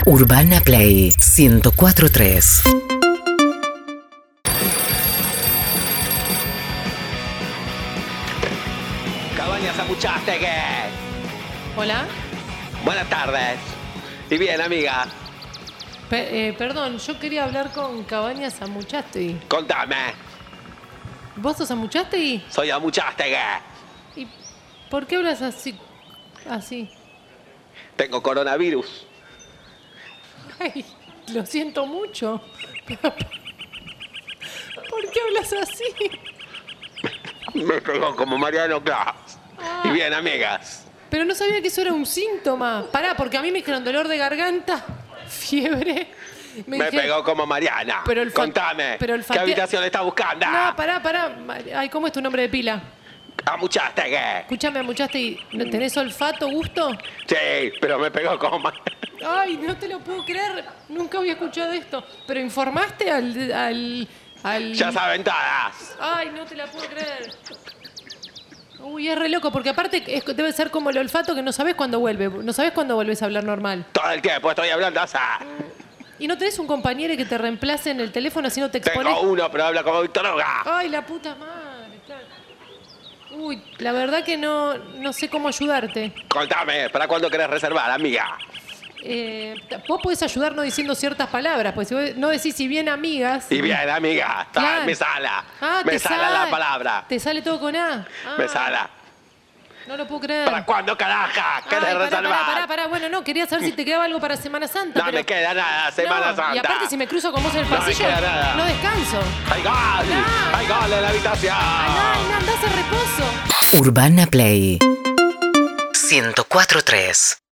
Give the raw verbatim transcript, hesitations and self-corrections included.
Urbana Play ciento cuatro punto tres. Cabañas Amuchastegui. Hola. Buenas tardes. Y bien, amiga. Pe- eh, perdón, yo quería hablar con Cabañas Amuchastegui. Contame. ¿Vos sos Amuchastegui? Soy Amuchastegui. ¿Y por qué hablas así? Así. Tengo coronavirus. Ay, lo siento mucho. ¿Por qué hablas así? Me pegó como Mariano Claus. Ah. Y bien, amigas. Pero no sabía que eso era un síntoma. Pará, porque a mí me dijeron dolor de garganta, fiebre. Me, dijeron- pegó como Mariana. Pero el fa- Contame. pero el ¿Qué fate- habitación estás buscando? No, pará, pará. Ay, ¿cómo es tu nombre de pila? Amuchastegui. Escuchame, Amuchastegui. ¿Tenés olfato, gusto? Sí, pero me pegó como Mariana. Ay, no te lo puedo creer. Nunca había escuchado esto. ¿Pero informaste al... al, al... Ya saben todas. Ay, no te la puedo creer. Uy, es re loco, porque aparte es- debe ser como el olfato que no sabes cuándo vuelve. No sabes cuándo vuelves a hablar normal. Todo el tiempo estoy hablando así. ¿Y no tenés un compañero que te reemplace en el teléfono así no te expones? Tengo uno, pero habla como Víctor Hugo. Ay, la puta madre, claro. Uy, la verdad que no, no sé cómo ayudarte. Contame, ¿para cuándo querés reservar, amiga? Eh, vos podés ayudarnos diciendo ciertas palabras, pues si vos no decís si bien amigas... Y bien, amiga. Está Claro. Me sala. Ah, me te sala sale. la palabra. Te sale todo con A. Ah, Me sala. No lo puedo creer. ¿Para cuándo, caraja? Ay, ¿Querés pará, reservar? pará, pará, pará. Bueno, no, quería saber si te quedaba algo para Semana Santa. No pero... me queda nada, Semana No, Santa. Y aparte, si me cruzo con vos en el No me pasillo, queda nada. no descanso. ¡Hay gol! No. ¡Hay gol en la habitación! Ay, no, no, andás a reposo. Urbana Play ciento cuatro punto tres.